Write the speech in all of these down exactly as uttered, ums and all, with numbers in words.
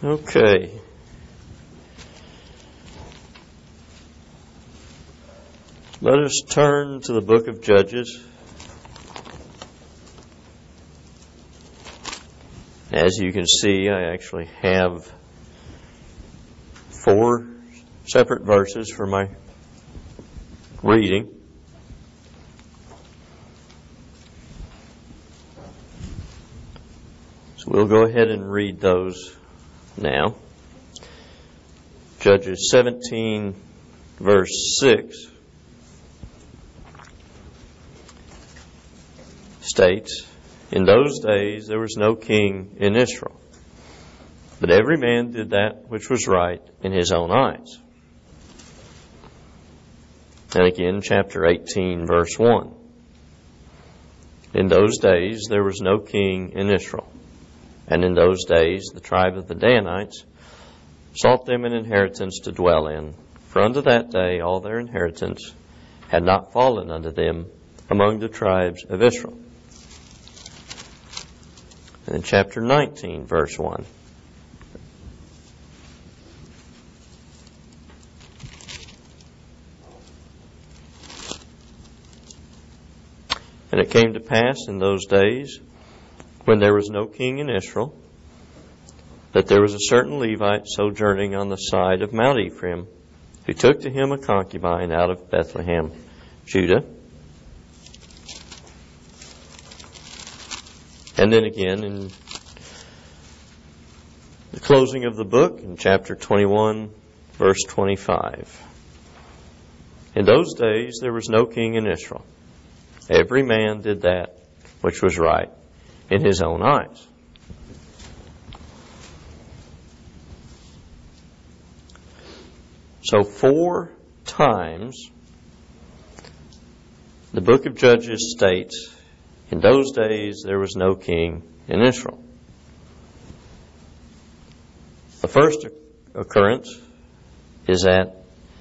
Okay. Let us turn to the book of Judges. As you can see, I actually have four separate verses for my reading. So we'll go ahead and read those now. Judges seventeen, verse six states, "In those days there was no king in Israel, but every man did that which was right in his own eyes." And again, chapter eighteen, verse one. "In those days there was no king in Israel, and in those days the tribe of the Danites sought them an inheritance to dwell in, for unto that day all their inheritance had not fallen unto them among the tribes of Israel." And in chapter nineteen, verse one. "And it came to pass in those days, when there was no king in Israel, that there was a certain Levite sojourning on the side of Mount Ephraim, who took to him a concubine out of Bethlehem, Judah." And then again, in the closing of the book, in chapter twenty-one, verse twenty-five. "In those days there was no king in Israel. Every man did that which was right in his own eyes." So four times the book of Judges states, in those days there was no king in Israel. The first occurrence is at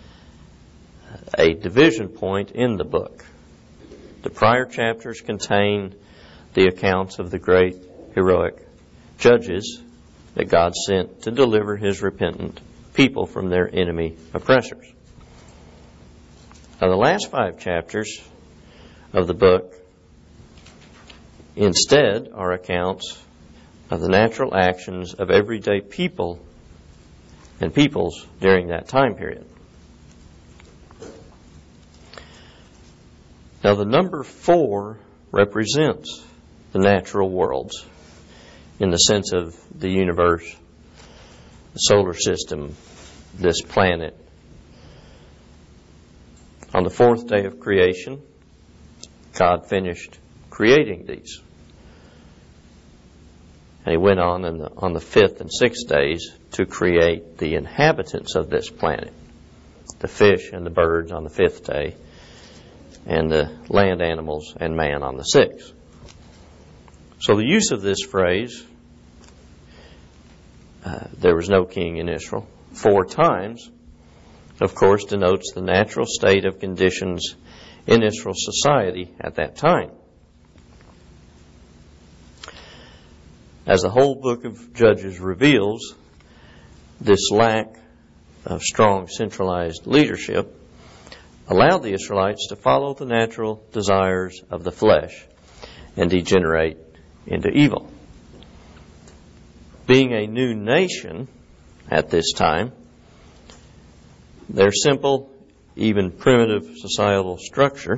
a division point in the book. The prior chapters contain the accounts of the great heroic judges that God sent to deliver His repentant people from their enemy oppressors. Now, the last five chapters of the book instead are accounts of the natural actions of everyday people and peoples during that time period. Now, the number four represents the natural worlds in the sense of the universe, the solar system, this planet. On the fourth day of creation, God finished creating these. And He went on in the, on the fifth and sixth days to create the inhabitants of this planet, the fish and the birds on the fifth day, and the land animals and man on the sixth. So the use of this phrase, uh, there was no king in Israel, four times, of course, denotes the natural state of conditions in Israel's society at that time. As the whole book of Judges reveals, this lack of strong centralized leadership allowed the Israelites to follow the natural desires of the flesh and degenerate into evil. Being a new nation at this time, their simple, even primitive societal structure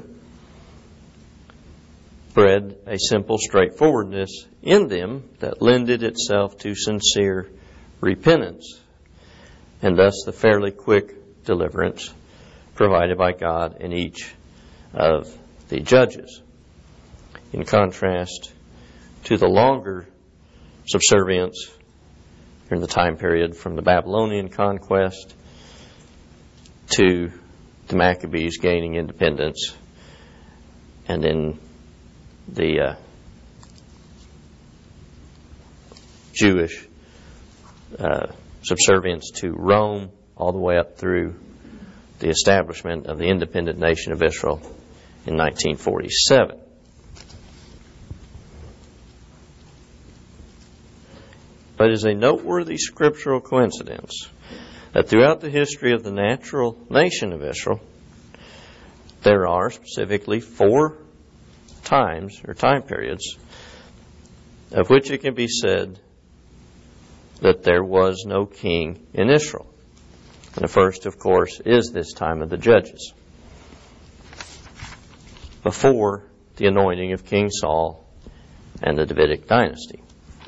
bred a simple straightforwardness in them that lended itself to sincere repentance, and thus the fairly quick deliverance provided by God in each of the judges, in contrast to the longer subservience during the time period from the Babylonian conquest to the Maccabees gaining independence, and then the uh, Jewish uh, subservience to Rome, all the way up through the establishment of the independent nation of Israel in nineteen forty-seven. But it is a noteworthy scriptural coincidence that throughout the history of the natural nation of Israel, there are specifically four times or time periods of which it can be said that there was no king in Israel. And the first, of course, is this time of the Judges, before the anointing of King Saul and the Davidic dynasty.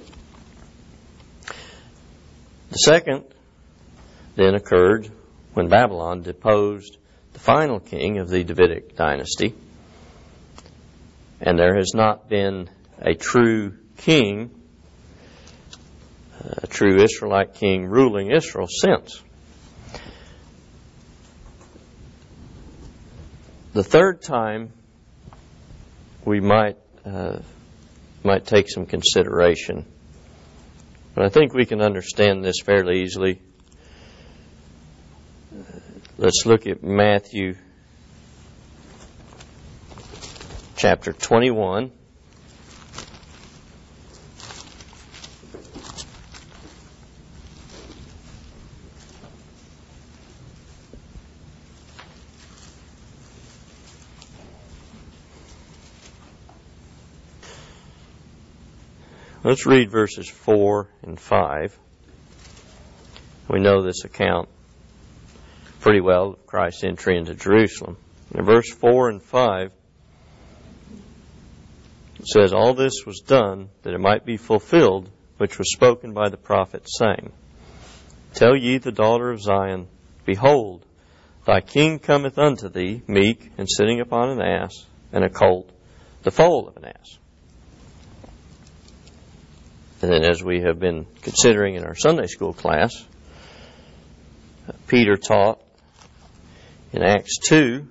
The second then occurred when Babylon deposed the final king of the Davidic dynasty, and there has not been a true king, a true Israelite king ruling Israel since. The third time we might uh, might take some consideration, but I think we can understand this fairly easily. Let's look at Matthew chapter twenty-one. Let's read verses four and five. We know this account pretty well of Christ's entry into Jerusalem. In verse four and five, it says, "All this was done that it might be fulfilled, which was spoken by the prophet, saying, Tell ye the daughter of Zion, Behold, thy king cometh unto thee, meek, and sitting upon an ass, and a colt, the foal of an ass." And then, as we have been considering in our Sunday school class, Peter taught in Acts two,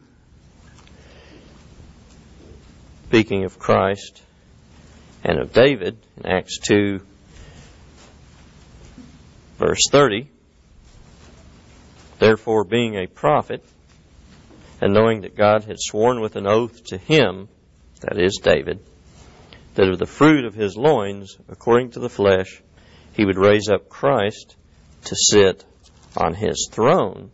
speaking of Christ and of David, in Acts two, verse thirty, "Therefore, being a prophet, and knowing that God had sworn with an oath to him," that is David, "that of the fruit of his loins, according to the flesh, he would raise up Christ to sit on his throne."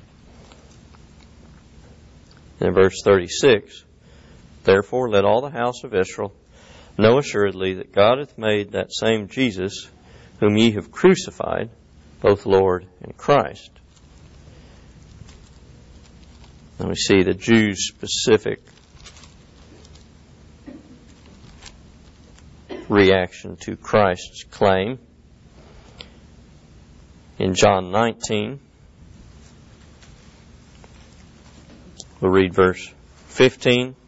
And in verse thirty-six, "Therefore let all the house of Israel know assuredly that God hath made that same Jesus, whom ye have crucified, both Lord and Christ." And we see the Jews' specific reaction to Christ's claim. In John nineteen, we'll read verse fifteen.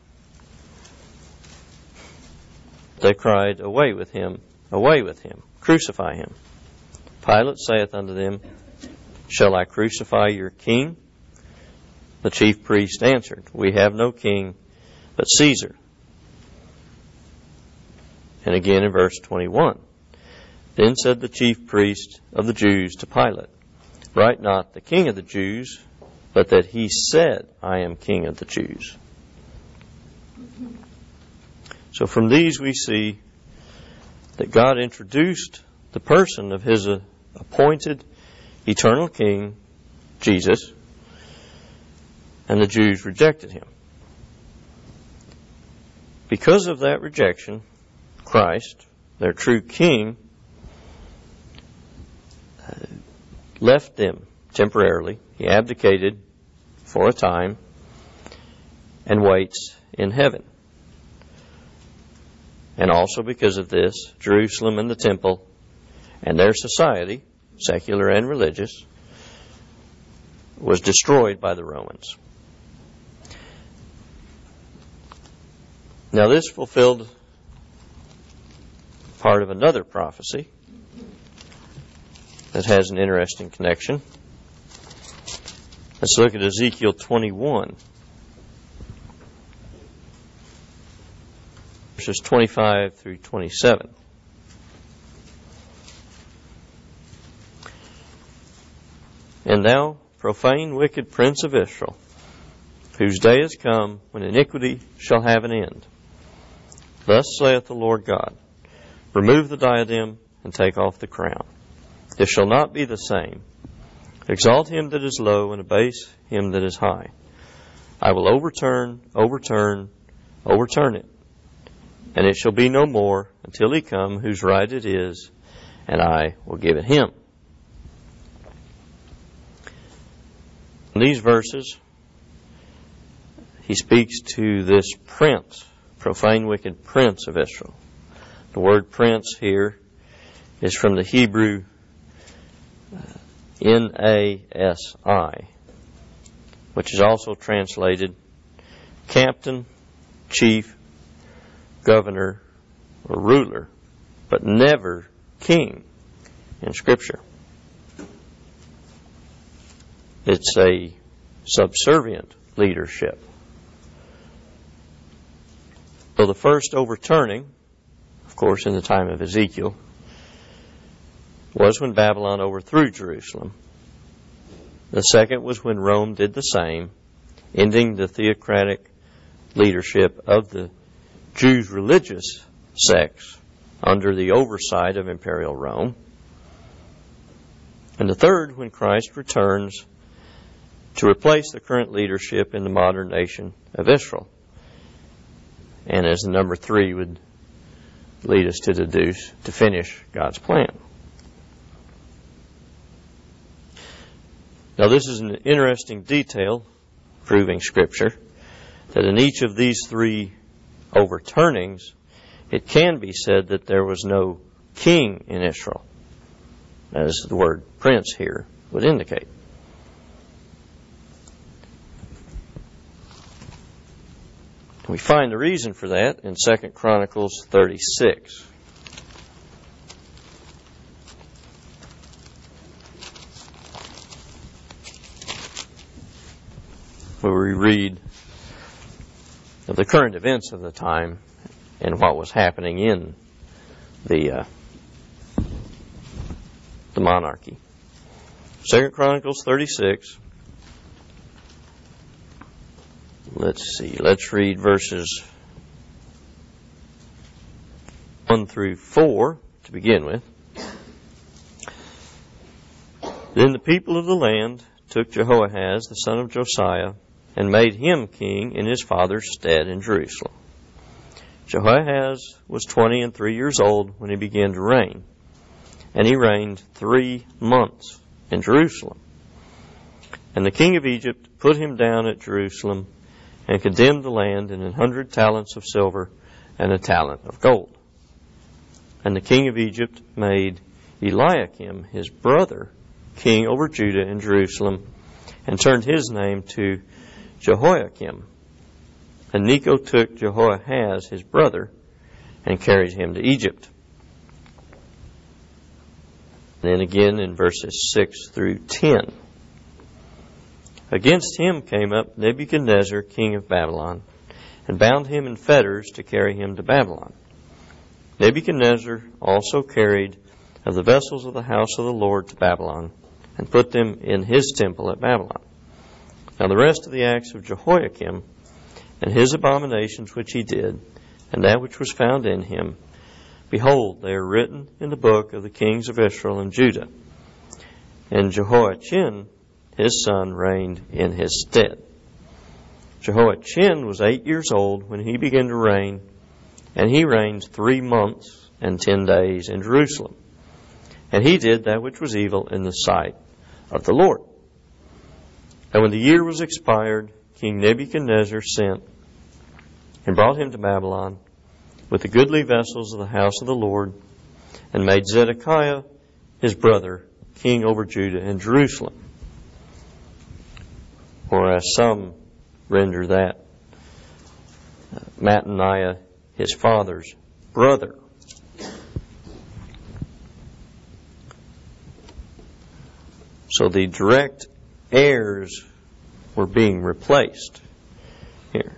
"They cried, Away with him, away with him, crucify him. Pilate saith unto them, Shall I crucify your king? The chief priest answered, We have no king but Caesar." And again in verse twenty-one, "Then said the chief priest of the Jews to Pilate, Write not the king of the Jews, but that he said, I am king of the Jews." So from these we see that God introduced the person of his appointed eternal king, Jesus, and the Jews rejected him. Because of that rejection, Christ, their true king, uh, left them temporarily. He abdicated for a time and waits in heaven. And also because of this, Jerusalem and the temple and their society, secular and religious, was destroyed by the Romans. Now this fulfilled part of another prophecy that has an interesting connection. Let's look at Ezekiel twenty-one, verses twenty-five through twenty-seven. "And thou, profane, wicked prince of Israel, whose day is come when iniquity shall have an end, thus saith the Lord God, Remove the diadem and take off the crown. This shall not be the same. Exalt him that is low, and abase him that is high. I will overturn, overturn, overturn it, and it shall be no more until he come whose right it is, and I will give it him. In these verses, he speaks to this prince, profane, wicked prince of Israel. The word prince here is from the Hebrew uh, N A S I, which is also translated captain, chief, governor, or ruler, but never king in Scripture. It's a subservient leadership. So the first overturning, of course, in the time of Ezekiel, was when Babylon overthrew Jerusalem. The second was when Rome did the same, ending the theocratic leadership of the Jews' religious sects under the oversight of Imperial Rome. And the third, when Christ returns to replace the current leadership in the modern nation of Israel. And as the number three would lead us to deduce, to finish God's plan. Now this is an interesting detail, proving Scripture, that in each of these three overturnings, it can be said that there was no king in Israel, as the word prince here would indicate. We find the reason for that in Second Chronicles thirty-six. Where we read of the current events of the time and what was happening in the uh, the monarchy. Second Chronicles thirty-six. Let's see, let's read verses one through four to begin with. Then the people of the land took Jehoahaz, the son of Josiah, and made him king in his father's stead in Jerusalem. Jehoahaz was twenty and three years old when he began to reign, and he reigned three months in Jerusalem. And the king of Egypt put him down at Jerusalem, and condemned the land in an hundred talents of silver and a talent of gold. And the king of Egypt made Eliakim, his brother, king over Judah and Jerusalem, and turned his name to Jehoiakim. And Necho took Jehoahaz, his brother, and carried him to Egypt. And then again in verses six through ten. Against him came up Nebuchadnezzar, king of Babylon, and bound him in fetters to carry him to Babylon. Nebuchadnezzar also carried of the vessels of the house of the Lord to Babylon, and put them in his temple at Babylon. Now the rest of the acts of Jehoiakim, and his abominations which he did, and that which was found in him, behold, they are written in the book of the kings of Israel and Judah. And Jehoiachin, his son, reigned in his stead. Jehoiachin was eight years old when he began to reign, and he reigned three months and ten days in Jerusalem. And he did that which was evil in the sight of the Lord. And when the year was expired, King Nebuchadnezzar sent and brought him to Babylon with the goodly vessels of the house of the Lord, and made Zedekiah, his brother, king over Judah and Jerusalem. Or as some render that, uh, Mattaniah, his father's brother. So the direct heirs were being replaced here.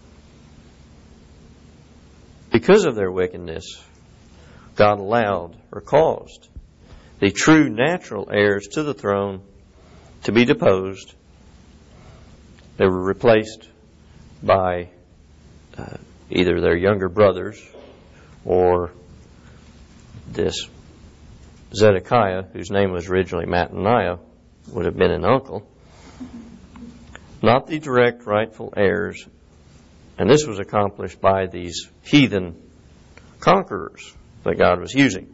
Because of their wickedness, God allowed or caused the true natural heirs to the throne to be deposed. They were replaced by uh, either their younger brothers or this Zedekiah, whose name was originally Mattaniah, would have been an uncle, not the direct rightful heirs, and this was accomplished by these heathen conquerors that God was using.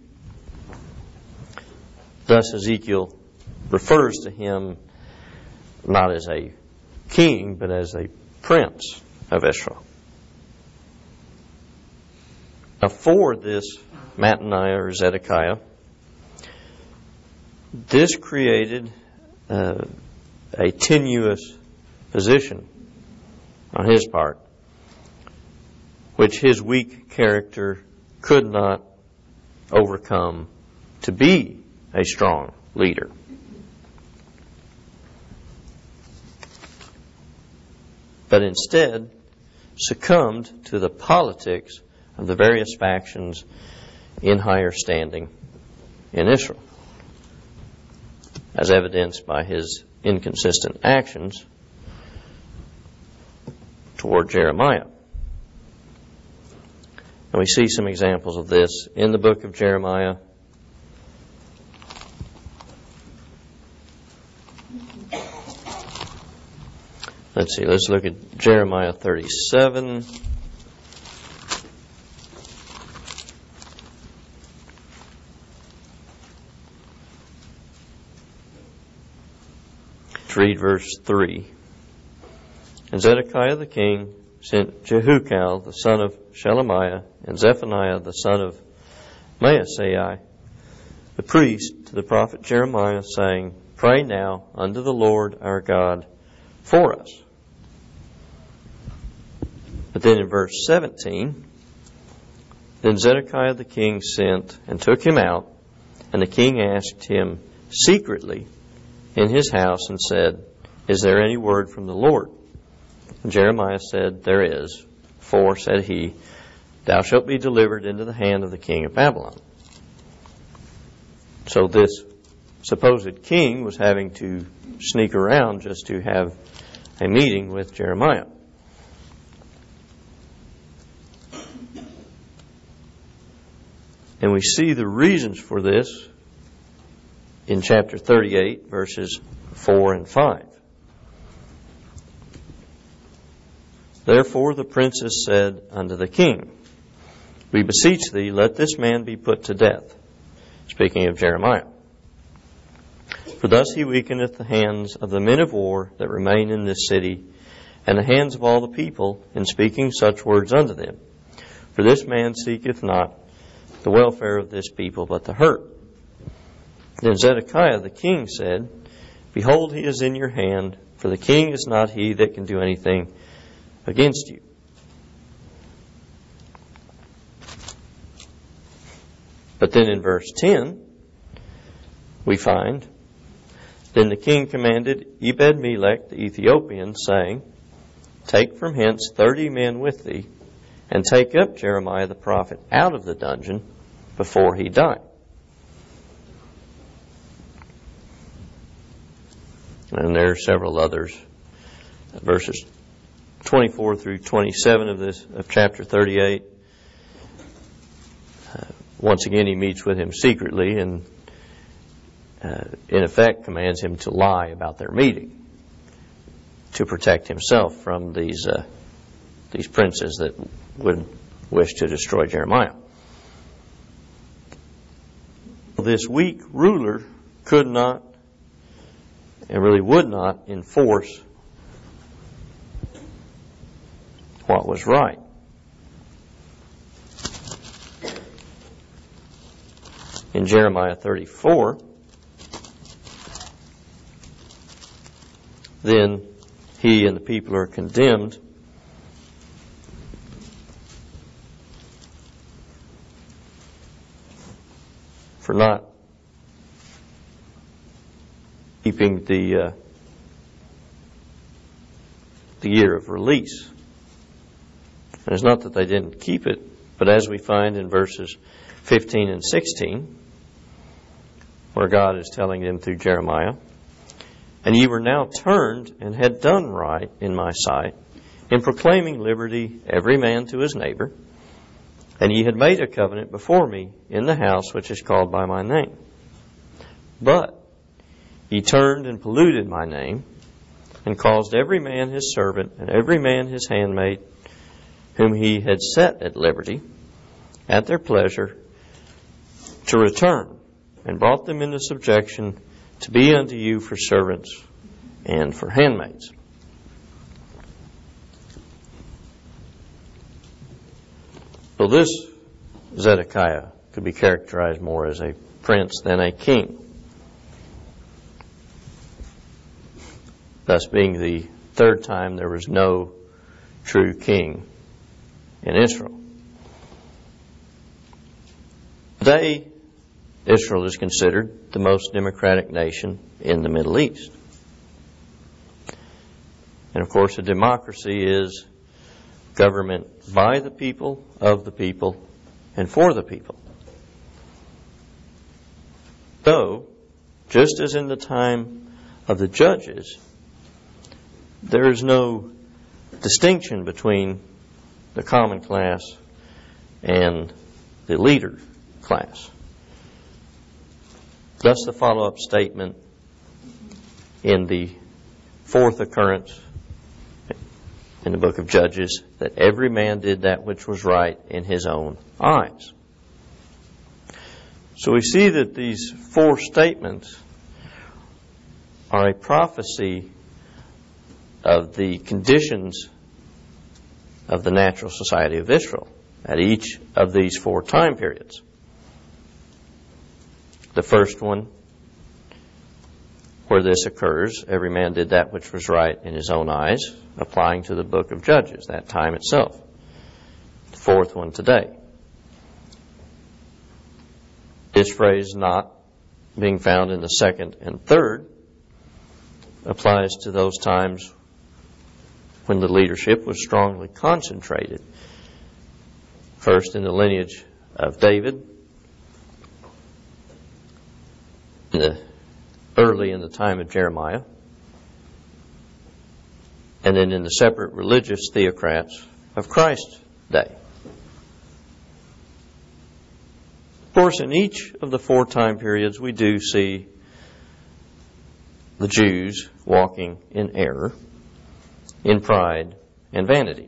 Thus Ezekiel refers to him not as a king, but as a prince of Israel. Now for this Mattaniah or Zedekiah, this created uh, a tenuous position on his part, which his weak character could not overcome to be a strong leader. But instead succumbed to the politics of the various factions in higher standing in Israel, as evidenced by his inconsistent actions toward Jeremiah. And we see some examples of this in the book of Jeremiah. Let's see, let's look at Jeremiah thirty-seven. Let's read verse three. And Zedekiah the king sent Jehukal the son of Shelemiah and Zephaniah the son of Maaseiah the priest to the prophet Jeremiah, saying, Pray now unto the Lord our God for us. But then in verse seventeen, then Zedekiah the king sent and took him out, and the king asked him secretly in his house and said, Is there any word from the Lord? And Jeremiah said, There is. For, said he, Thou shalt be delivered into the hand of the king of Babylon. So this supposed king was having to sneak around just to have a meeting with Jeremiah. And we see the reasons for this in chapter thirty-eight, verses four and five. Therefore the princes said unto the king, We beseech thee, let this man be put to death. Speaking of Jeremiah. For thus he weakeneth the hands of the men of war that remain in this city, and the hands of all the people, in speaking such words unto them. For this man seeketh not the welfare of this people, but the hurt. Then Zedekiah the king said, Behold, he is in your hand, for the king is not he that can do anything against you. But then in verse ten, we find, Then the king commanded Ebed-Melech the Ethiopian, saying, Take from hence thirty men with thee, and take up Jeremiah the prophet out of the dungeon before he die. And there are several others, verses twenty-four through twenty-seven of this of chapter thirty-eight. Uh, once again, he meets with him secretly and, uh, in effect, commands him to lie about their meeting to protect himself from these uh, these princes that would wish to destroy Jeremiah. This weak ruler could not and really would not enforce what was right. In Jeremiah thirty-four, then he and the people are condemned for not keeping the uh, the year of release. And it's not that they didn't keep it, but as we find in verses fifteen and sixteen, where God is telling them through Jeremiah, And ye were now turned and had done right in my sight, in proclaiming liberty every man to his neighbor, and ye had made a covenant before me in the house which is called by my name. But ye turned and polluted my name, and caused every man his servant, and every man his handmaid, whom he had set at liberty, at their pleasure, to return, and brought them into subjection, to be unto you for servants and for handmaids. So this Zedekiah could be characterized more as a prince than a king, thus being the third time there was no true king in Israel. Today, Israel is considered the most democratic nation in the Middle East. And of course, a democracy is government by the people, of the people, and for the people. So, just as in the time of the judges, there is no distinction between the common class and the leader class. Thus the follow-up statement in the fourth occurrence in the book of Judges, that every man did that which was right in his own eyes. So we see that these four statements are a prophecy of the conditions of the natural society of Israel at each of these four time periods. The first one, where this occurs, every man did that which was right in his own eyes, applying to the book of Judges, that time itself. The fourth one today. This phrase, not being found in the second and third, applies to those times when the leadership was strongly concentrated. First in the lineage of David, in the, early in the time of Jeremiah, and then in the separate religious theocrats of Christ's day. Of course, in each of the four time periods, we do see the Jews walking in error, in pride and vanity.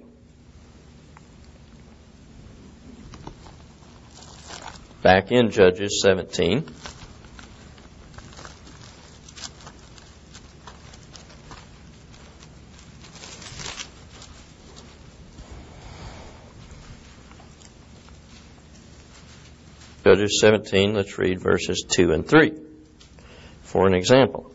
Back in Judges seventeen, Judges seventeen, let's read verses two and three for an example.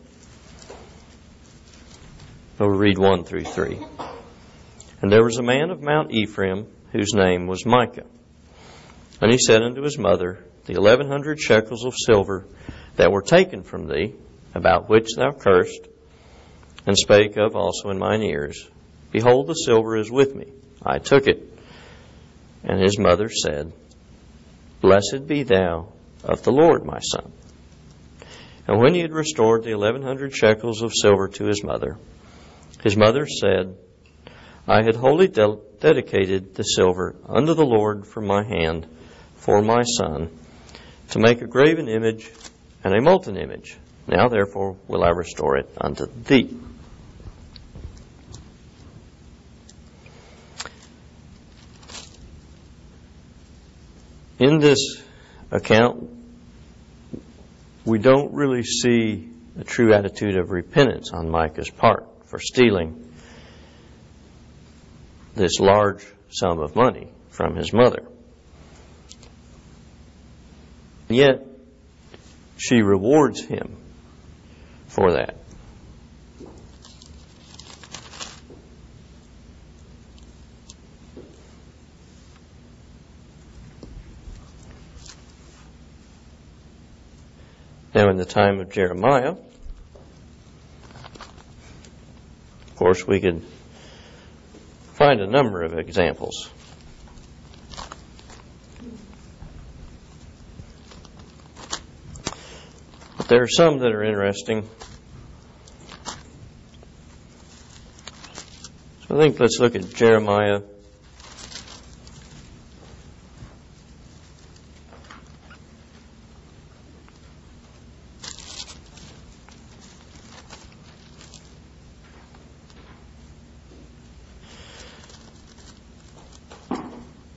We'll read one through three. And there was a man of Mount Ephraim whose name was Micah. And he said unto his mother, the eleven hundred shekels of silver that were taken from thee, about which thou cursed, and spake of also in mine ears, behold, the silver is with me. I took it. And his mother said, Blessed be thou of the Lord, my son. And when he had restored the eleven hundred shekels of silver to his mother, his mother said, I had wholly de- dedicated the silver unto the Lord from my hand for my son, to make a graven image and a molten image. Now therefore will I restore it unto thee. In this account, we don't really see a true attitude of repentance on Micah's part for stealing this large sum of money from his mother. Yet, she rewards him for that. Now, in the time of Jeremiah, of course, we could find a number of examples. But there are some that are interesting. So I think let's look at Jeremiah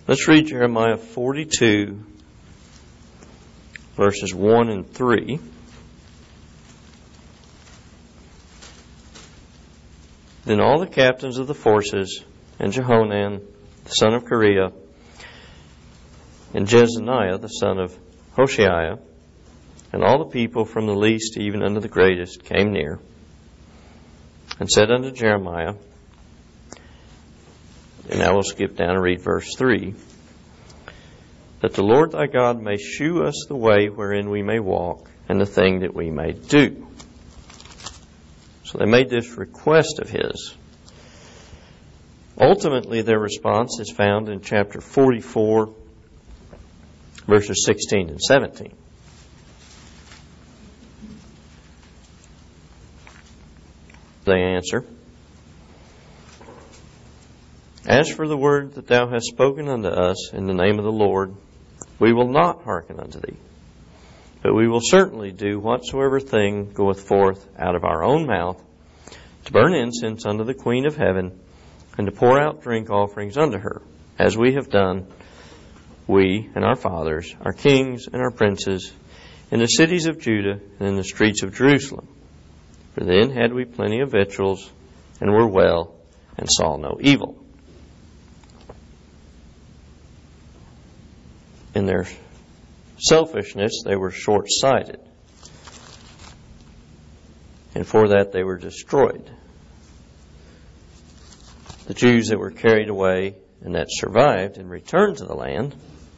Let's read Jeremiah forty-two, verses one and three. Then all the captains of the forces, and Jehonan, the son of Kareah, and Jezaniah, the son of Hoshaiah, and all the people from the least even unto the greatest came near, and said unto Jeremiah, and now we'll skip down and read verse three, that the Lord thy God may shew us the way wherein we may walk, and the thing that we may do. So they made this request of his. Ultimately, their response is found in chapter forty-four, verses sixteen and seventeen. They answer, As for the word that thou hast spoken unto us in the name of the Lord, we will not hearken unto thee, but we will certainly do whatsoever thing goeth forth out of our own mouth, to burn incense unto the Queen of heaven, and to pour out drink offerings unto her, as we have done, we and our fathers, our kings and our princes, in the cities of Judah and in the streets of Jerusalem. For then had we plenty of victuals, and were well, and saw no evil. In their selfishness, they were short-sighted, and for that they were destroyed. The Jews that were carried away and that survived and returned to the land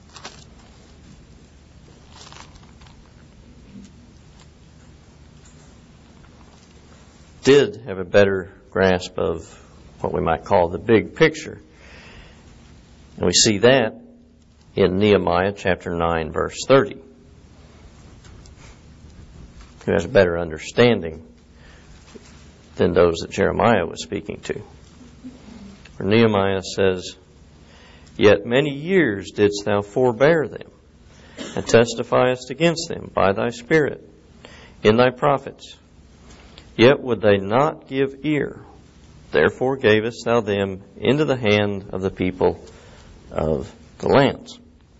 did have a better grasp of what we might call the big picture. And we see that in Nehemiah chapter nine, verse thirty. Who has a better understanding than those that Jeremiah was speaking to. For Nehemiah says, Yet many years didst thou forbear them, and testifiest against them by thy Spirit in thy prophets. Yet would they not give ear. Therefore gavest thou them into the hand of the people of the lands.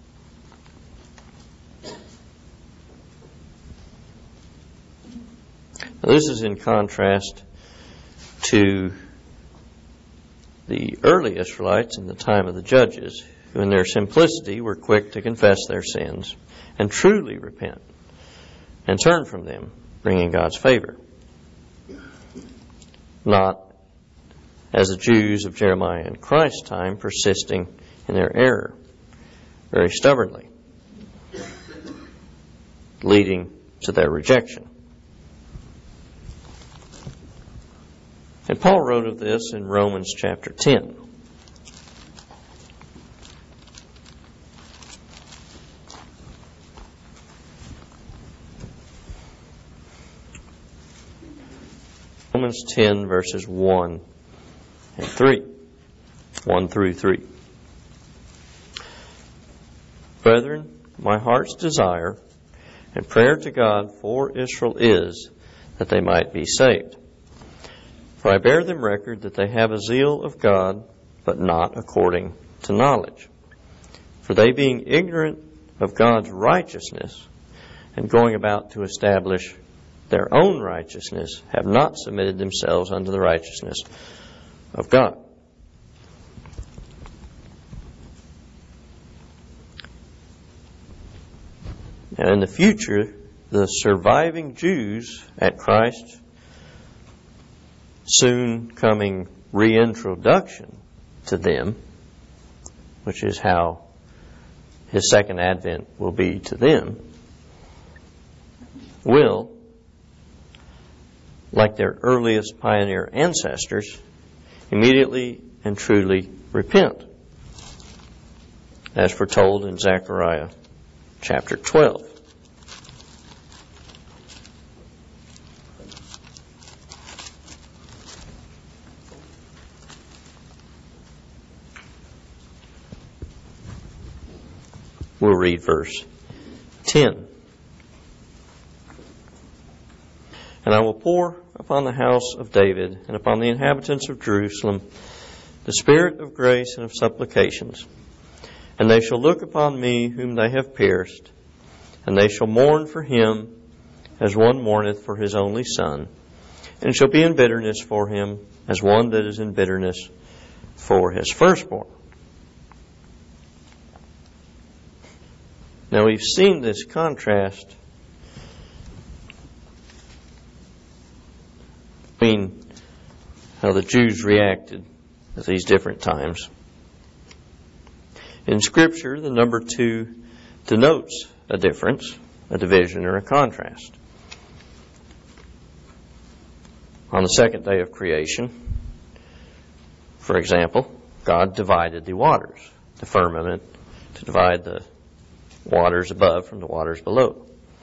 Now, this is in contrast to the early Israelites in the time of the judges, who in their simplicity were quick to confess their sins and truly repent and turn from them, bringing God's favor. Not as the Jews of Jeremiah and Christ's time, persisting in their error very stubbornly, leading to their rejection. And Paul wrote of this in Romans chapter ten. Romans ten, verses one and three. one through three. Brethren, my heart's desire and prayer to God for Israel is that they might be saved. For I bear them record that they have a zeal of God, but not according to knowledge. For they, being ignorant of God's righteousness, and going about to establish their own righteousness, have not submitted themselves unto the righteousness of God. Now in the future, the surviving Jews at Christ's soon coming reintroduction to them, which is how His second advent will be to them, will, like their earliest pioneer ancestors, immediately and truly repent, as foretold in Zechariah chapter twelve. We'll read verse ten. And I will pour upon the house of David and upon the inhabitants of Jerusalem the spirit of grace and of supplications. And they shall look upon me whom they have pierced, and they shall mourn for him as one mourneth for his only son, and shall be in bitterness for him as one that is in bitterness for his firstborn. Now we've seen this contrast between how the Jews reacted at these different times. In Scripture, the number two denotes a difference, a division, or a contrast. On the second day of creation, for example, God divided the waters, the firmament, to divide the waters above from the waters below.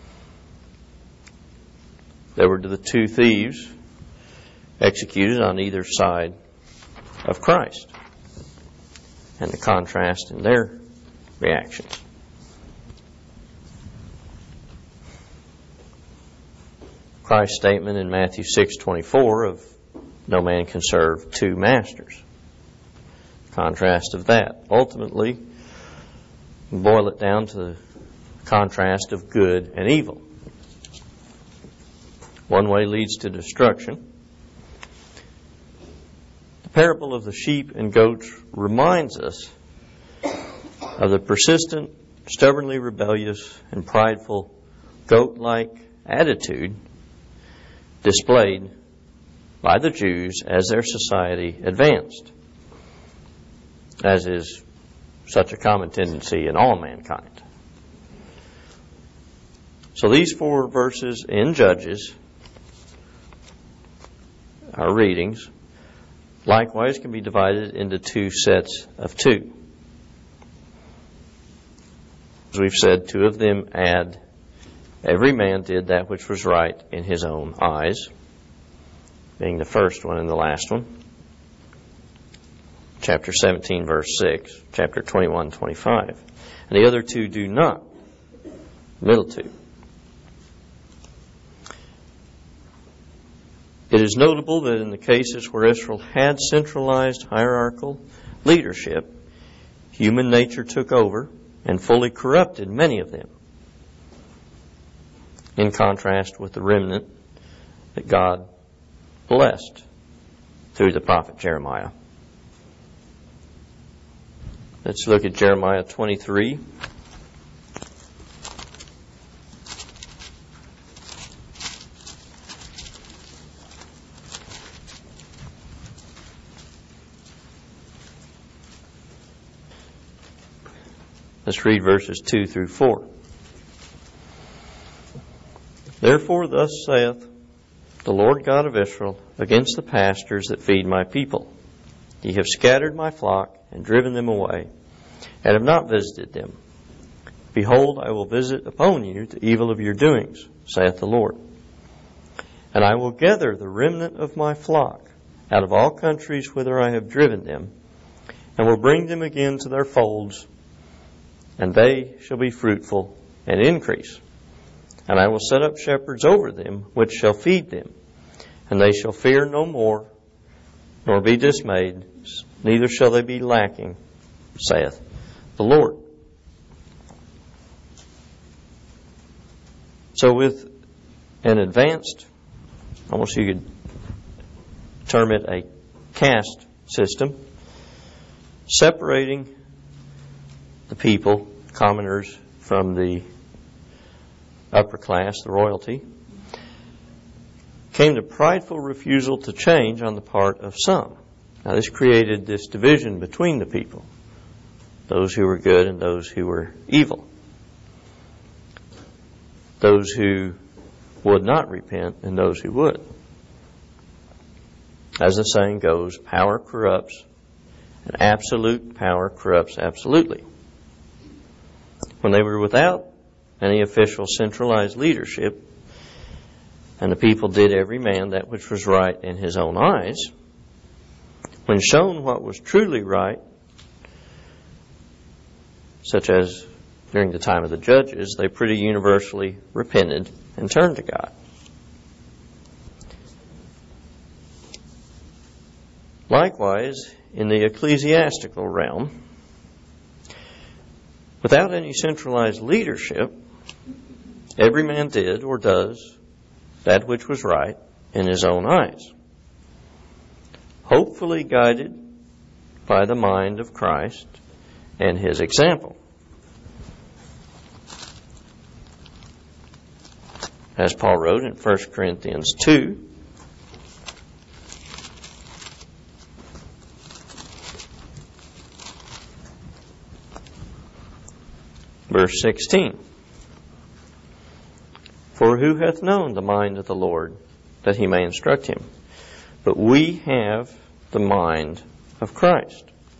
There were the two thieves executed on either side of Christ, and the contrast in their reactions. Christ's statement in Matthew six twenty-four of no man can serve two masters. Contrast of that. Ultimately, boil it down to the contrast of good and evil. One way leads to destruction. The parable of the sheep and goats reminds us of the persistent, stubbornly rebellious, and prideful goat-like attitude displayed by the Jews as their society advanced, as is such a common tendency in all mankind. So these four verses in Judges, our readings, likewise can be divided into two sets of two. As we've said, two of them add, every man did that which was right in his own eyes, being the first one and the last one. Chapter seventeen, verse six, chapter twenty-one, twenty-five. And the other two do not. Middle two. It is notable that in the cases where Israel had centralized hierarchical leadership, human nature took over and fully corrupted many of them, in contrast with the remnant that God blessed through the prophet Jeremiah. Let's look at Jeremiah twenty-three. Let's read verses two through four. Therefore thus saith the Lord God of Israel against the pastors that feed my people. Ye have scattered my flock and driven them away, and have not visited them. Behold, I will visit upon you the evil of your doings, saith the Lord. And I will gather the remnant of my flock out of all countries whither I have driven them, and will bring them again to their folds, and they shall be fruitful and increase. And I will set up shepherds over them, which shall feed them, and they shall fear no more, nor be dismayed, neither shall they be lacking, saith the Lord. So with an advanced, almost you could term it a caste system, separating the people, commoners, from the upper class, the royalty, came the prideful refusal to change on the part of some. Now this created this division between the people, those who were good and those who were evil, those who would not repent and those who would. As the saying goes, power corrupts, and absolute power corrupts absolutely. When they were without any official centralized leadership, and the people did every man that which was right in his own eyes, when shown what was truly right, such as during the time of the judges, they pretty universally repented and turned to God. Likewise, in the ecclesiastical realm, Without any centralized leadership, every man did or does that which was right in his own eyes, hopefully guided by the mind of Christ and his example. As Paul wrote in First Corinthians two, verse sixteen, "For who hath known the mind of the Lord, that he may instruct him? But we have the mind of Christ."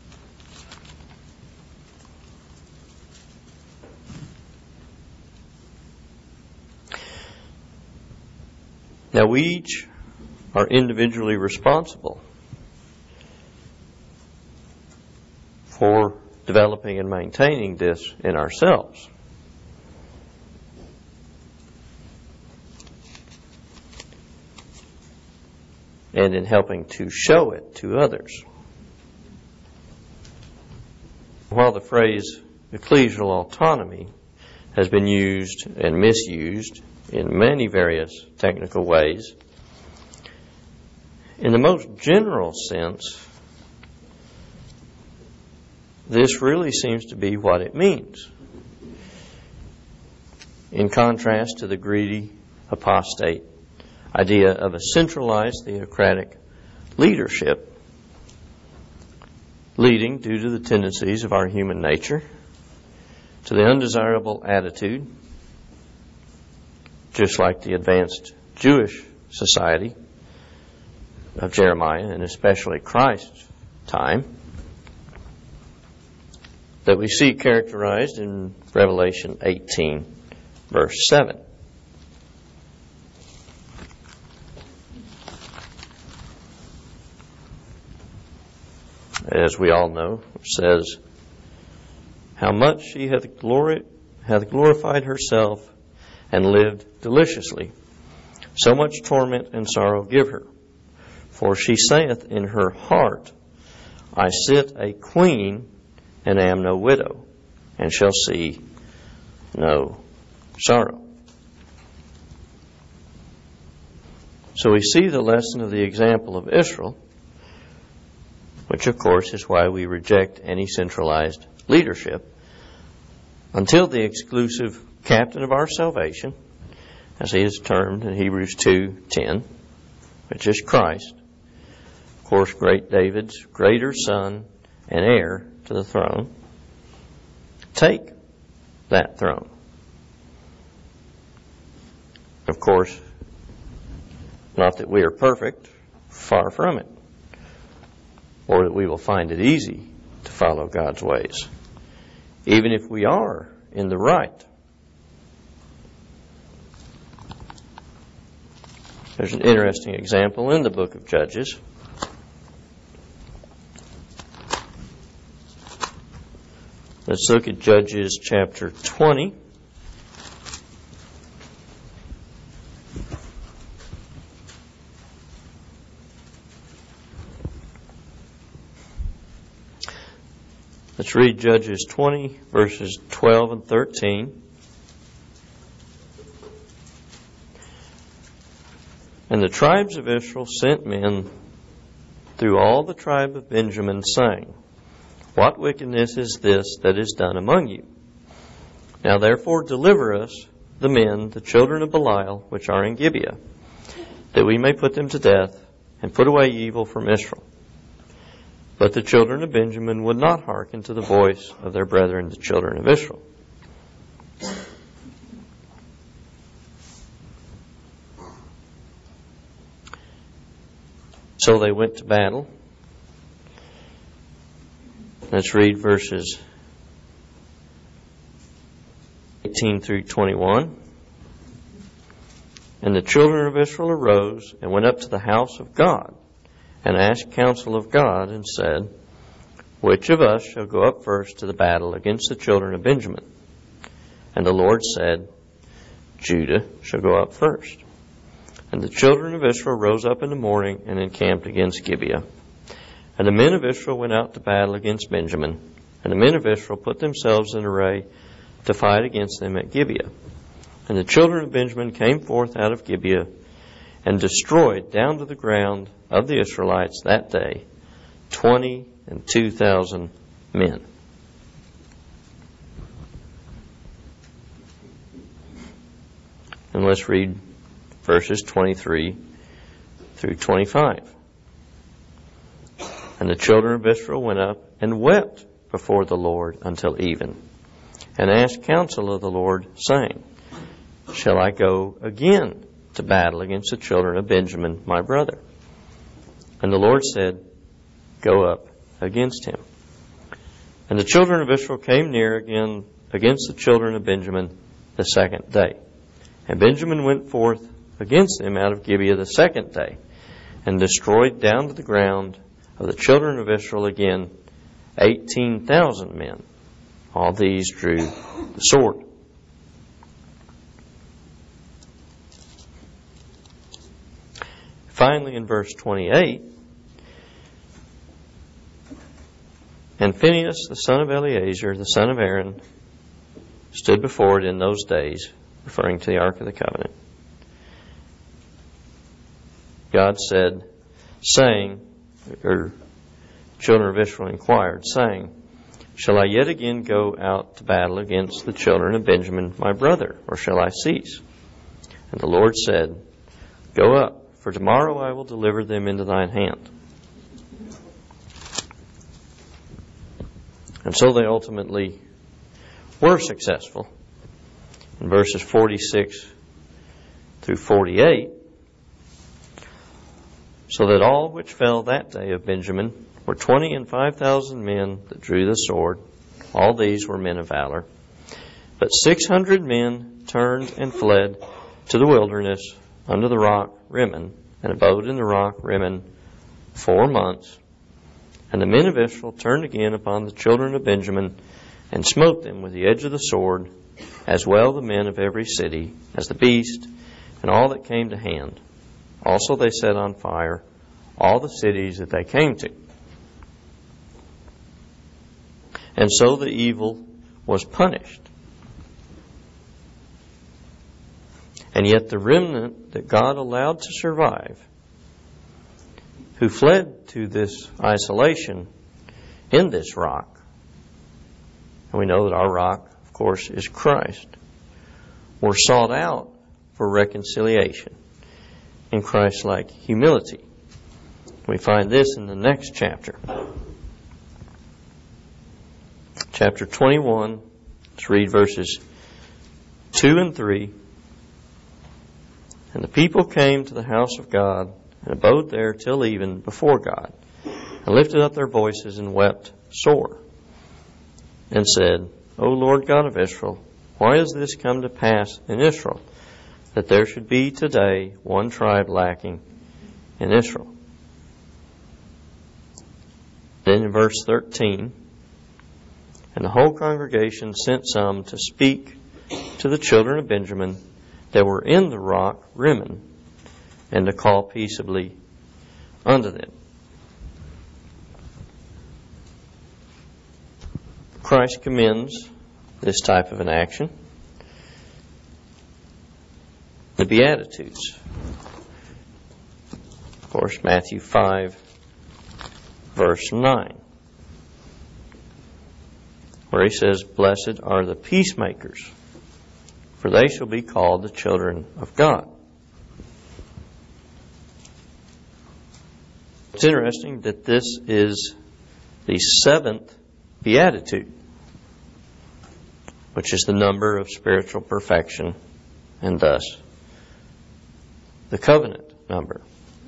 Now we each are individually responsible for developing and maintaining this in ourselves. And in helping to show it to others. While the phrase ecclesial autonomy has been used and misused in many various technical ways, in the most general sense, this really seems to be what it means. In contrast to the greedy, apostate idea of a centralized theocratic leadership, leading, due to the tendencies of our human nature, to the undesirable attitude, just like the advanced Jewish society of Jeremiah, and especially Christ's time, that we see characterized in Revelation eighteen, verse seven. As we all know, it says, "How much she hath, glori- hath glorified herself and lived deliciously. So much torment and sorrow give her. For she saith in her heart, I sit a queen and am no widow, and shall see no sorrow." So we see the lesson of the example of Israel, which of course is why we reject any centralized leadership, until the exclusive captain of our salvation, as he is termed in Hebrews two ten, which is Christ, of course, great David's greater son and heir to the throne, take that throne. Of course, not that we are perfect, far from it, or that we will find it easy to follow God's ways, even if we are in the right. There's an interesting example in the book of Judges. Let's look at Judges chapter twenty. Let's read Judges twenty, verses twelve and thirteen. "And the tribes of Israel sent men through all the tribe of Benjamin, saying, What wickedness is this that is done among you? Now therefore deliver us, the men, the children of Belial, which are in Gibeah, that we may put them to death, and put away evil from Israel. But the children of Benjamin would not hearken to the voice of their brethren, the children of Israel. So they went to battle." Let's read verses eighteen through twenty-one. "And the children of Israel arose and went up to the house of God, and asked counsel of God, and said, Which of us shall go up first to the battle against the children of Benjamin? And the Lord said, Judah shall go up first. And the children of Israel rose up in the morning and encamped against Gibeah. And the men of Israel went out to battle against Benjamin, And the men of Israel put themselves in array to fight against them at Gibeah. And the children of Benjamin came forth out of Gibeah and destroyed down to the ground of the Israelites that day twenty and two thousand men. And let's read verses twenty-three through twenty-five. And the children of Israel went up and wept before the Lord until even, and asked counsel of the Lord, saying, Shall I go again to battle against the children of Benjamin, my brother? And the Lord said, Go up against him. And the children of Israel came near again against the children of Benjamin the second day. And Benjamin went forth against them out of Gibeah the second day, and destroyed down to the ground of the children of Israel again eighteen thousand men. All these drew the sword. Finally, in verse twenty-eight, and Phinehas, the son of Eleazar, the son of Aaron, stood before it in those days, referring to the Ark of the Covenant. God said, saying, or children of Israel inquired, saying, Shall I yet again go out to battle against the children of Benjamin, my brother, or shall I cease? And the Lord said, Go up, for tomorrow I will deliver them into thine hand. And so they ultimately were successful. In verses forty-six through forty-eight, so that all which fell that day of Benjamin were twenty and five thousand men that drew the sword. All these were men of valor. But six hundred men turned and fled to the wilderness under the rock Rimmon, and abode in the rock Rimmon four months. And the men of Israel turned again upon the children of Benjamin, and smote them with the edge of the sword, as well the men of every city as the beast, and all that came to hand. Also they set on fire all the cities that they came to. And so the evil was punished. And yet the remnant that God allowed to survive, who fled to this isolation in this rock, and we know that our rock, of course, is Christ, were sought out for reconciliation in Christ-like humility. We find this in the next chapter. Chapter twenty-one, let's read verses two and three. And the people came to the house of God, and abode there till even before God, and lifted up their voices and wept sore, and said, O Lord God of Israel, why is this come to pass in Israel, that there should be today one tribe lacking in Israel? Then in verse thirteen, and the whole congregation sent some to speak to the children of Benjamin that were in the rock Rimmon, and to call peaceably unto them. Christ commends this type of an action. The Beatitudes. Of course, Matthew five, verse nine, where he says, Blessed are the peacemakers, for they shall be called the children of God. It's interesting that this is the seventh beatitude, which is the number of spiritual perfection, and thus the covenant number.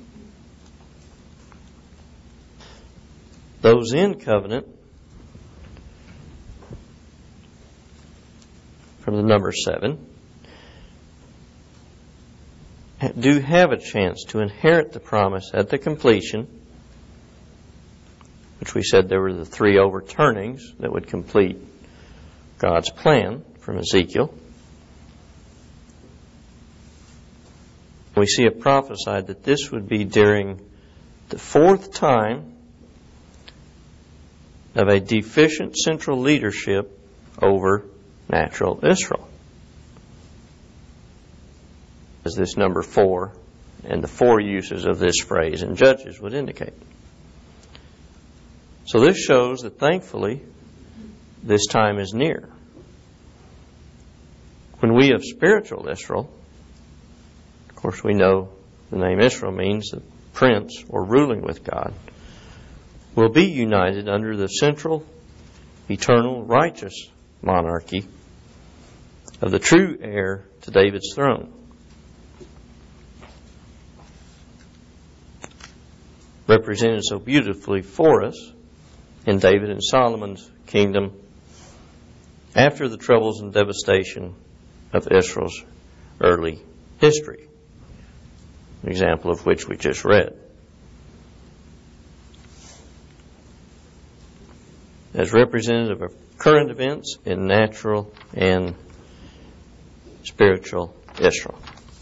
Those in covenant, from the number seven, do have a chance to inherit the promise at the completion, which we said there were the three overturnings that would complete God's plan from Ezekiel. We see it prophesied that this would be during the fourth time of a deficient central leadership over natural Israel. As this number four and the four uses of this phrase in Judges would indicate. So this shows that thankfully this time is near. When we of spiritual Israel, of course we know the name Israel means the prince or ruling with God, will be united under the central, eternal, righteous monarchy of the true heir to David's throne. Represented so beautifully for us in David and Solomon's kingdom after the troubles and devastation of Israel's early history, an example of which we just read. As representative of current events in natural and spiritual Israel.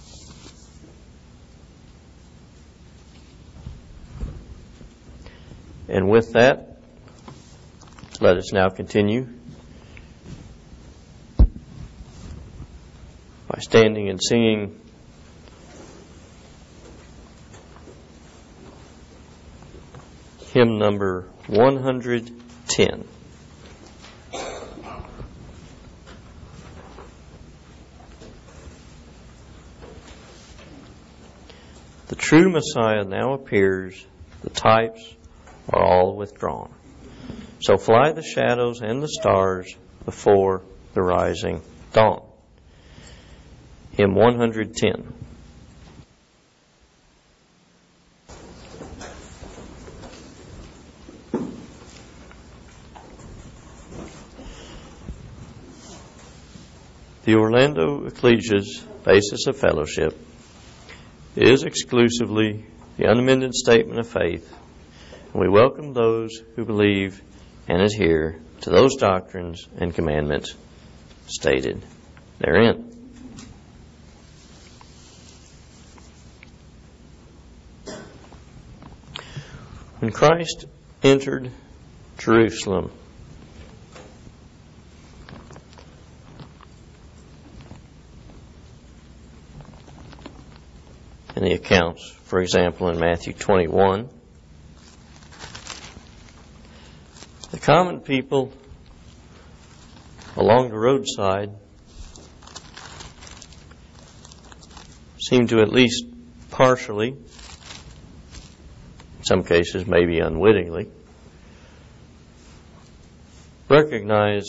And with that, let us now continue by standing and singing hymn number one hundred ten. The true Messiah now appears, the types are all withdrawn. So fly the shadows and the stars before the rising dawn. Hymn one hundred ten. The Orlando Ecclesia's basis of fellowship is exclusively the unamended statement of faith, and we welcome those who believe and adhere to those doctrines and commandments stated therein. When Christ entered Jerusalem, in the accounts, for example, in Matthew twenty-one, the common people along the roadside seem to at least partially, in some cases maybe unwittingly, recognize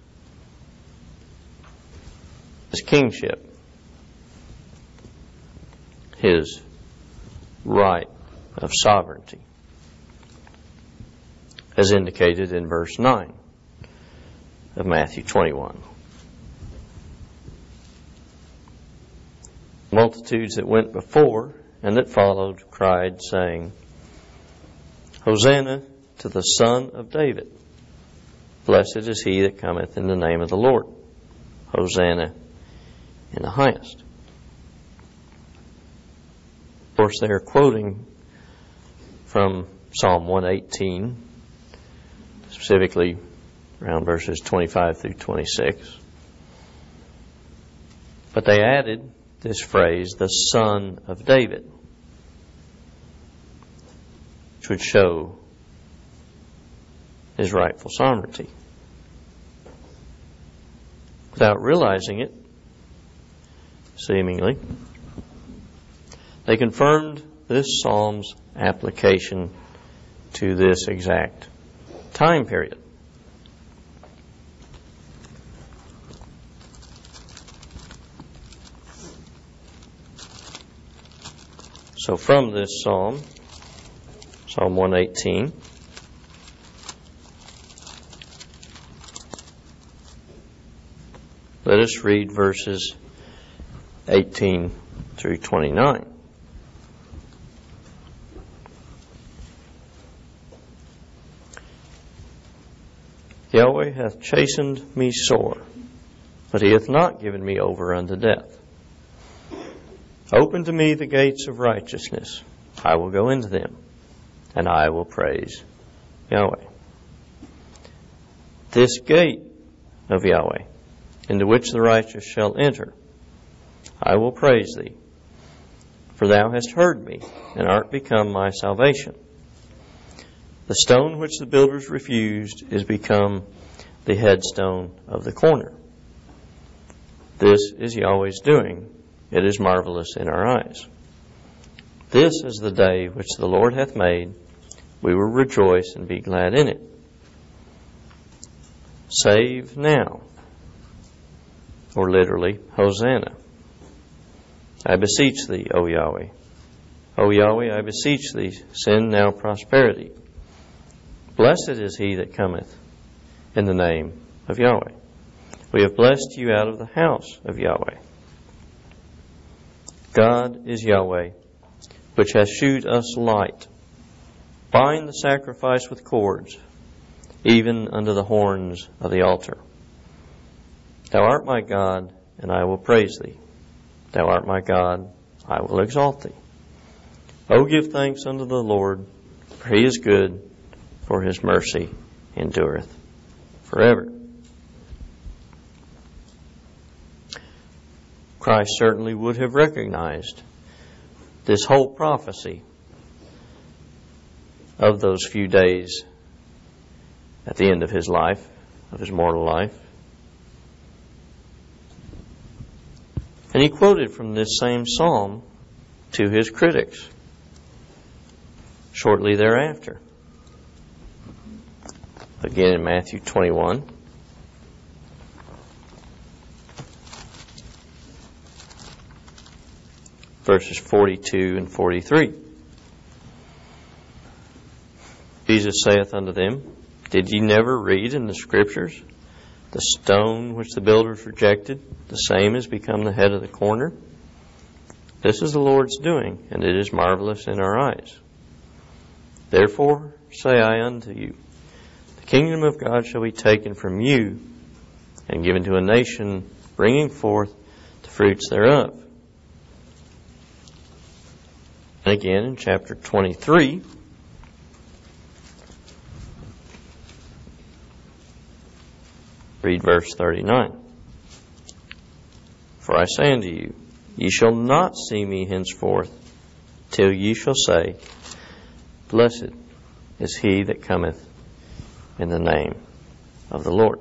his kingship, his right of sovereignty, as indicated in verse nine of Matthew twenty-one. Multitudes that went before and that followed cried, saying, Hosanna to the Son of David. Blessed is he that cometh in the name of the Lord. Hosanna in the highest. Of course, they are quoting from Psalm one eighteen, specifically around verses twenty-five through twenty-six. But they added this phrase, the Son of David, which would show his rightful sovereignty. Without realizing it, seemingly, they confirmed this psalm's application to this exact time period. So from this psalm, Psalm one eighteen, let us read verses eighteen through twenty-nine. Yahweh hath chastened me sore, but he hath not given me over unto death. Open to me the gates of righteousness. I will go into them, and I will praise Yahweh. this gate of Yahweh, into which the righteous shall enter. I will praise thee, for thou hast heard me, and art become my salvation. The stone which the builders refused is become the headstone of the corner. This is Yahweh's doing. It is marvelous in our eyes. This is the day which the Lord hath made. We will rejoice and be glad in it. Save now, or literally, Hosanna. I beseech thee, O Yahweh. O Yahweh, I beseech thee, send now prosperity. Blessed is he that cometh in the name of Yahweh. We have blessed you out of the house of Yahweh. God is Yahweh, which hath shewed us light. Bind the sacrifice with cords, even unto the horns of the altar. Thou art my God, and I will praise thee. Thou art my God, I will exalt thee. O give thanks unto the Lord, for he is good, for his mercy endureth forever. Christ certainly would have recognized this whole prophecy of those few days at the end of his life, of his mortal life. And he quoted from this same psalm to his critics shortly thereafter. Again in Matthew twenty-one. Verses forty-two and forty-three. Jesus saith unto them, Did ye never read in the Scriptures, the stone which the builders rejected, the same is become the head of the corner? This is the Lord's doing, and it is marvelous in our eyes. Therefore say I unto you, the kingdom of God shall be taken from you, and given to a nation bringing forth the fruits thereof. And again in chapter twenty-three, read verse thirty-nine. For I say unto you, ye shall not see me henceforth, till ye shall say, Blessed is he that cometh in the name of the Lord.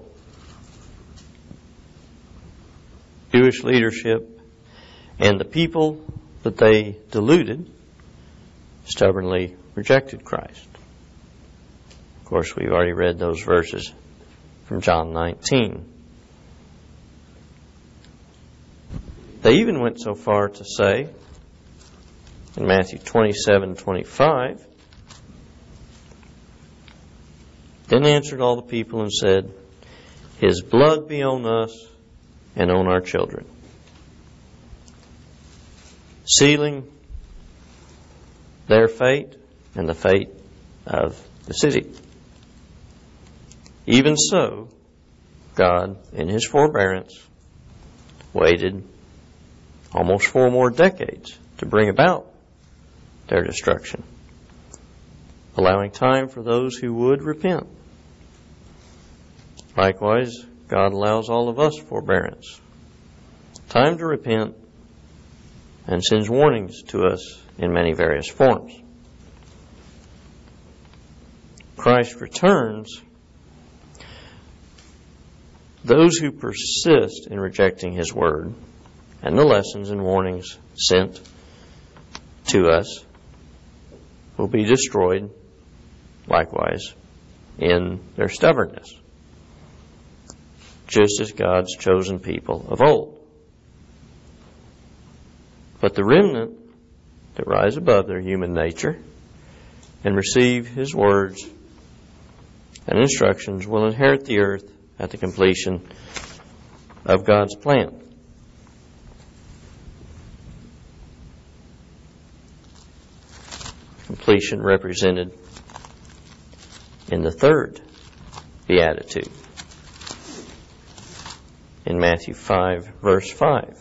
Jewish leadership and the people that they deluded stubbornly rejected Christ. Of course, we've already read those verses from John nineteen. They even went so far to say in Matthew twenty-seven twenty-five, Then answered all the people and said, His blood be on us and on our children. Sealing their fate and the fate of the city. Even so, God, in his forbearance, waited almost four more decades to bring about their destruction, allowing time for those who would repent. Likewise, God allows all of us forbearance, time to repent, and sends warnings to us in many various forms. Christ returns. Those who persist in rejecting his word and the lessons and warnings sent to us will be destroyed, likewise, in their stubbornness, just as God's chosen people of old. But the remnant that rise above their human nature and receive his words and instructions will inherit the earth at the completion of God's plan. Completion represented in the third beatitude in Matthew five, verse five.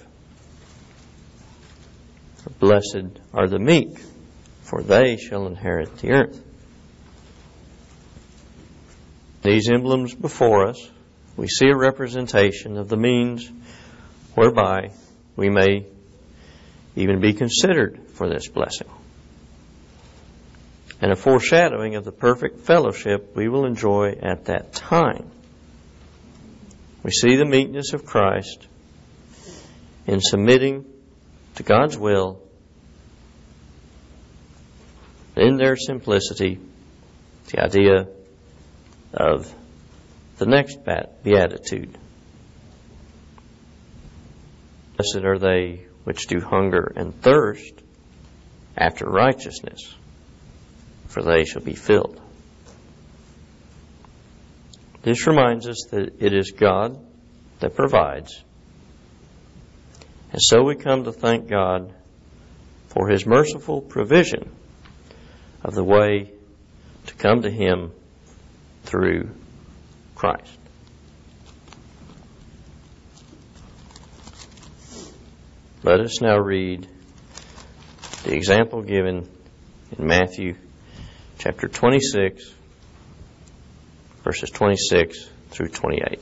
Blessed are the meek, for they shall inherit the earth. These emblems before us, we see a representation of the means whereby we may even be considered for this blessing, and a foreshadowing of the perfect fellowship we will enjoy at that time. We see the meekness of Christ in submitting to God's will, in their simplicity, the idea of the next beatitude. Blessed are they which do hunger and thirst after righteousness, for they shall be filled. This reminds us that it is God that provides. And so we come to thank God for His merciful provision of the way to come to Him through Christ. Let us now read the example given in Matthew chapter twenty-six, verses twenty-six through twenty-eight.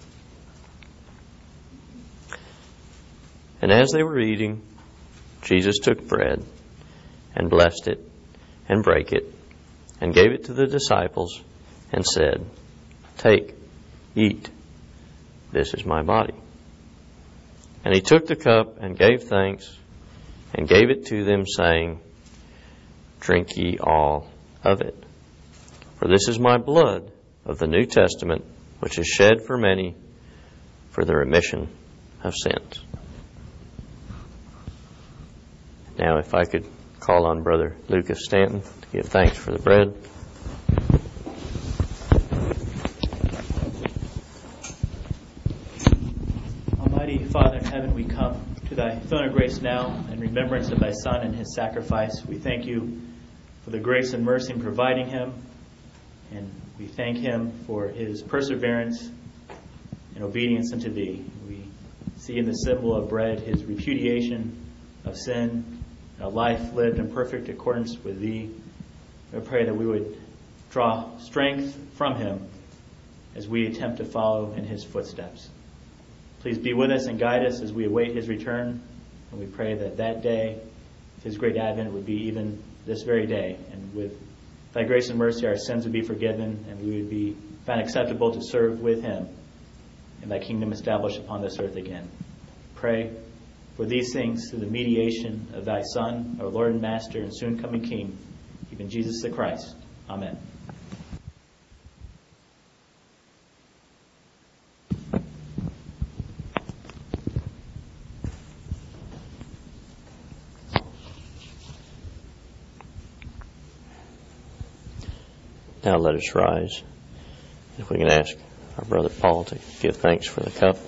And as they were eating, Jesus took bread and blessed it and brake it and gave it to the disciples and said, "Take, eat, this is my body." And He took the cup and gave thanks and gave it to them, saying, "Drink ye all of it. For this is my blood of the New Testament, which is shed for many for the remission of sins." Now, if I could call on Brother Lucas Stanton to give thanks for the bread. Almighty Father in heaven, we come to Thy throne of grace now in remembrance of Thy Son and His sacrifice. We thank You for the grace and mercy in providing Him, and we thank Him for His perseverance and obedience unto Thee. We see in the symbol of bread His repudiation of sin, a life lived in perfect accordance with Thee. We pray that we would draw strength from Him as we attempt to follow in His footsteps. Please be with us and guide us as we await His return, and we pray that that day, His great advent, would be even this very day, and with Thy grace and mercy our sins would be forgiven, and we would be found acceptable to serve with Him and Thy kingdom established upon this earth again. Pray for these things through the mediation of Thy Son, our Lord and Master and soon coming King, even Jesus the Christ. Amen. Now let us rise. If we can ask our brother Paul to give thanks for the cup.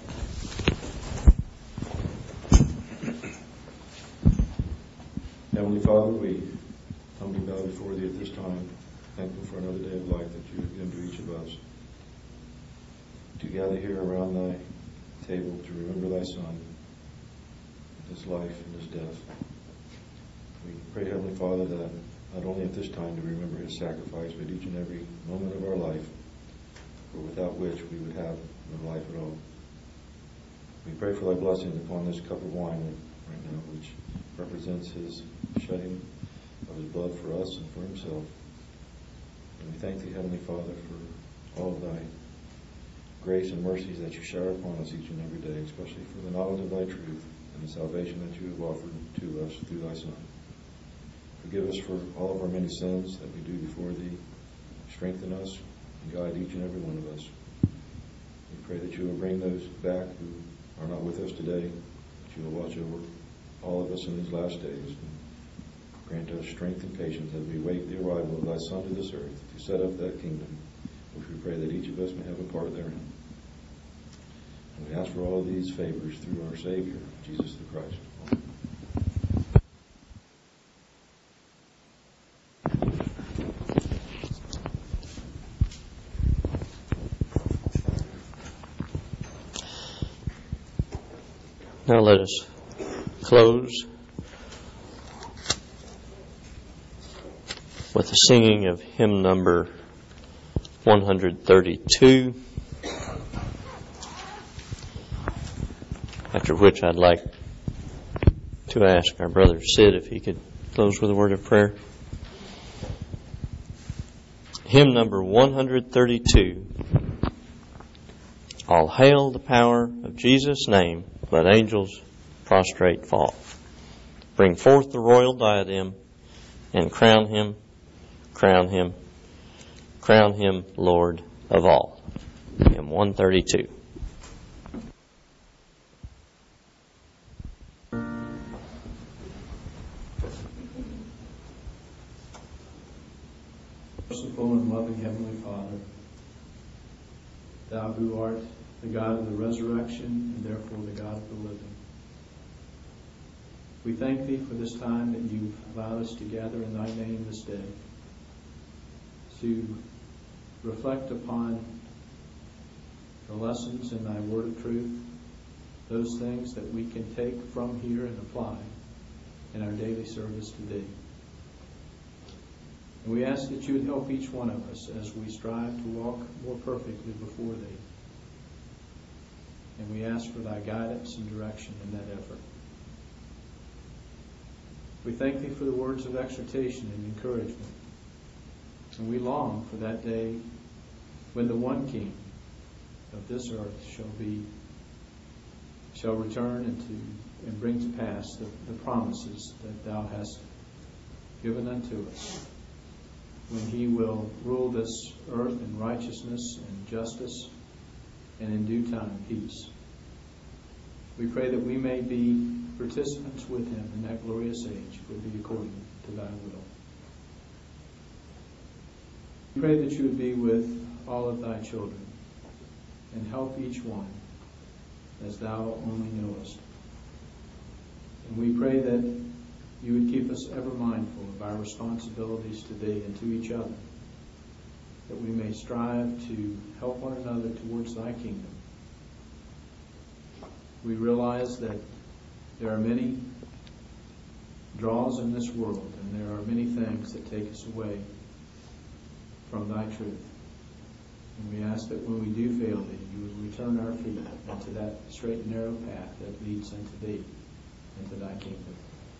Heavenly Father, we humbly bow before Thee at this time, thankful for another day of life that You have given to each of us. To gather here around Thy table to remember Thy Son, His life and His death. We pray, Heavenly Father, that not only at this time to remember His sacrifice, but each and every moment of our life, for without which we would have no life at all. We pray for Thy blessings upon this cup of wine right now, which represents His shedding of His blood for us and for Himself. And we thank Thee, Heavenly Father, for all of Thy grace and mercies that You shower upon us each and every day, especially for the knowledge of Thy truth and the salvation that You have offered to us through Thy Son. Forgive us for all of our many sins that we do before Thee. Strengthen us and guide each and every one of us. We pray that You will bring those back who are not with us today, that You will watch over all of us in these last days. And grant us strength and patience as we wait the arrival of Thy Son to this earth to set up that kingdom, which we pray that each of us may have a part therein. And we ask for all of these favors through our Savior, Jesus the Christ. Now let us close with the singing of hymn number one hundred thirty-two, after which I'd like to ask our brother Sid if he could close with a word of prayer. Hymn number one hundred thirty-two. All hail the power of Jesus' name, let angels prostrate fall. Bring forth the royal diadem and crown him, crown him, crown him Lord of all. Hymn one thirty-two. Merciful and loving Heavenly Father, Thou who art the God of the resurrection and therefore the God of the living, we thank Thee for this time that You've allowed us to gather in Thy name this day to reflect upon the lessons in Thy word of truth, those things that we can take from here and apply in our daily service today. And we ask that You would help each one of us as we strive to walk more perfectly before Thee. And we ask for Thy guidance and direction in that effort. We thank Thee for the words of exhortation and encouragement. And we long for that day when the one King of this earth shall be, shall return and, to, and bring to pass the, the promises that Thou hast given unto us, when He will rule this earth in righteousness and justice, and in due time peace. We pray that we may be participants with Him in that glorious age, if it be according to Thy will. We pray that You would be with all of Thy children and help each one as Thou only knowest. And we pray that You would keep us ever mindful of our responsibilities today and to each other, that we may strive to help one another towards Thy kingdom. We realize that there are many draws in this world, and there are many things that take us away from Thy truth. And we ask that when we do fail Thee, You would return our feet into that straight and narrow path that leads unto Thee, into Thy kingdom.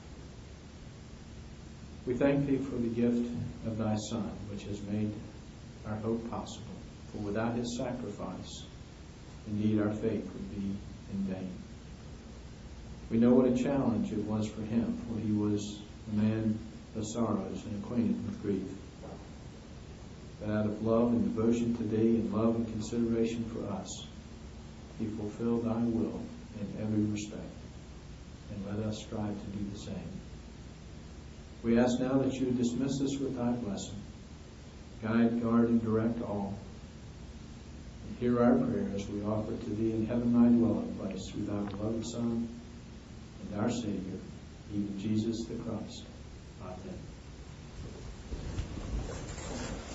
We thank Thee for the gift of Thy Son, which has made our hope possible. For without His sacrifice, indeed our faith would be in vain. We know what a challenge it was for Him, for He was a man of sorrows and acquainted with grief. But out of love and devotion to Thee, and love and consideration for us, He fulfilled Thy will in every respect. And let us strive to do the same. We ask now that You would dismiss us with Thy blessing. Guide, guard, and direct all. And hear our prayer as we offer to Thee in heaven Thy dwelling place through Thy beloved Son and our Savior, even Jesus the Christ. Amen.